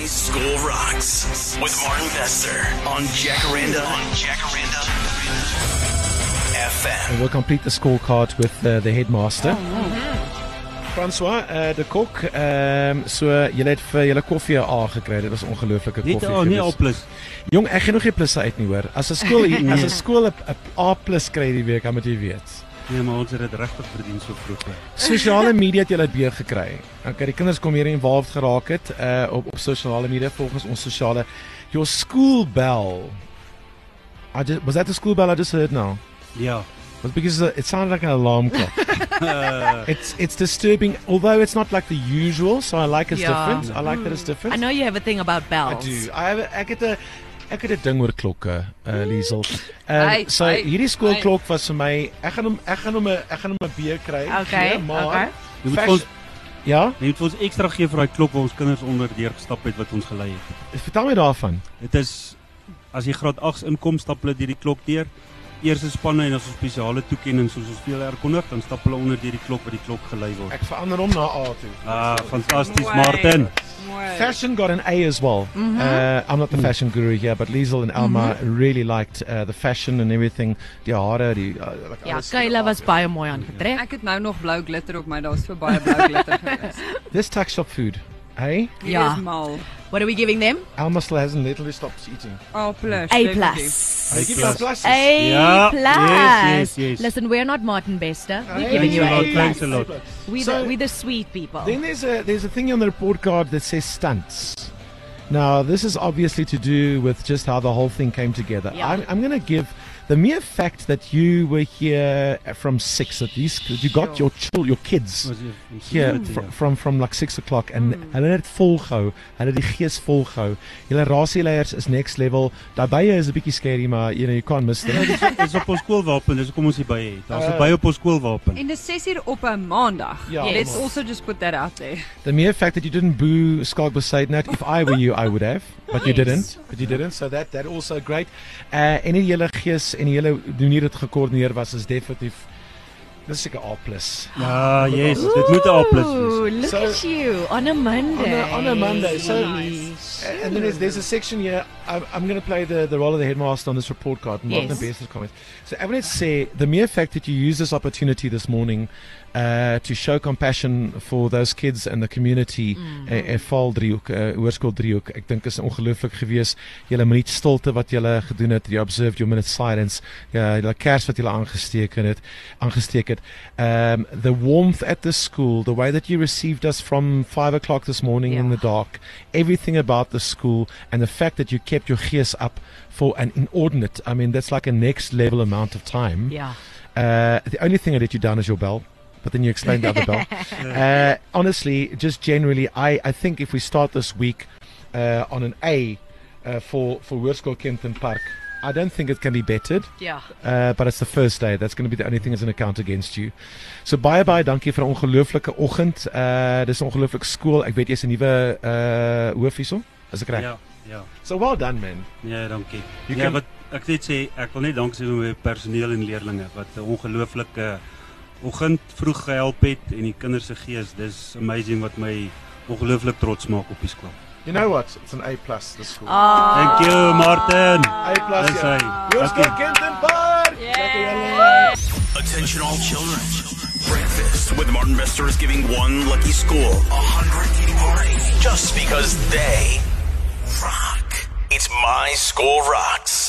My School Rocks with Martin Bester on Jacaranda FM. And we'll complete the scorecard with the headmaster. François, de kok, so julle het vir julle koffie 'n A gekry. Dit was ongelooflike koffie. Nie A+. Jong, ek gaan nog nie plusse uit nie hoor. As 'n skool 'n skool 'n A+ kry die week, dan moet jy weet. Nee, maar ons het dit regtig verdien so vroeg. Sosiale media het julle beer gekry. Okay, die kinders kom hier involved geraak het op sosiale media volgens ons sosiale. Your school bell. Was that the school bell I just heard now? Ja. Because it sounded like an alarm clock. It's disturbing, although it's not like the usual, so I like it's different. I like that it's different. I know you have a thing about bells. I do. Ek het 'n ding oor klokke, Liesel. So hierdie skoolklok was vir my, ek gaan hom 'n B kry. Okay. Maar jy moet ons ja, jy moet ons ekstra gee vir daai klok waar ons kinders onder deur gestap het wat ons gelei het. Vertel my daarvan. Dit is as jy graad 8 inkom, stap hulle deur die klok deur. Eerste spanne en as ons spesiale toekenning soos ons veel aankondig, dan stap hulle onder deur die klok wat die klok gelei word. Ek verander hom na A toe. Fantasties, Martin. Fashion got an A as well. I'm not the fashion guru here, but Liesel and Alma really liked the fashion and everything. Die hare, ja, Kayla was baie mooi aangetrek. Ek het nou nog blou glitter op my, daar's so baie blou glitter gewees. This tuck shop food, hey? Ja. Mal. What are we giving them? Alma still hasn't literally stopped eating. A+. Yes. Listen, we're not Martin Bester. We're Hey, giving you thanks a lot, A+. thanks a lot. We're the sweet people. Then there's a thing on the report card that says stunts. Now, this is obviously to do with just how the whole thing came together. Yeah. I'm going to give the mere fact that you were here from 6 at least, you got your kids here from like 6 o'clock and hulle het volgehou, hulle het die gees volgehou. Julle rasieleiers is next level. Daarbye is 'n bietjie scary, maar you can't miss them. Dit is op ons skoolwapen, dis hoekom ons hier by het. Daar's 'n by op ons skoolwapen. En dis 6 uur op 'n maandag. Ja, Let's also just put that out there. The mere fact that you didn't boo Skalk Besaidnat, if I were you, I would have, but you didn't. So that also great. En die hele gees en die hele manier dit gekoördineer was is definitief dis seker A+. Ja, yes, dit moet 'n A+ Ooh, wees. look at you on a Monday. On a Monday. So and then there's a section here. I'm going to play the role of the headmaster on this report card. Not the best comment. So I want to say the mere fact that you use this opportunity this morning to show compassion for those kids and the community, Val Driehoek, Hoërskool Driehoek, ek dink is ongelooflik gewees. Julle minuut stilte wat julle gedoen het, you observed your minute silence, julle kers wat julle aangesteek het. The warmth at the school, the way that you received us from 5 o'clock this morning in the dark, everything about the school, and the fact that you kept your gees up for an inordinate, I mean, that's like a next level amount of time. Yeah. The only thing I let you down is your bell. But then you explained the other bell. Honestly, just generally, I think if we start this week on an A for Hoërskool Kempton Park, I don't think it can be bettered. Yeah. But it's the first day. That's going to be the only thing that's an account against you. So baie dankie vir 'n ongelooflike oggend. Dis 'n ongelooflike skool. Ek weet jy's 'n nuwe hoof hierso. Is ek reg? Ja. So well done, man. Ja, dankie. Can... wat ek net sê, ek wil net dankie sê vir my personeel en leerlinge wat 'n ongelooflike oggend vroeg gehelp het en die kinders se gees. Dis amazing wat my ongelooflik trots maak op die skool. You know what? It's an A+, this school. Thank you, Martin. A+. Dis hy. Hoërskool Kempton Park. Attention all children. Breakfast with Martin Bester is giving one lucky school 180 party just because they rock. It's My School Rocks.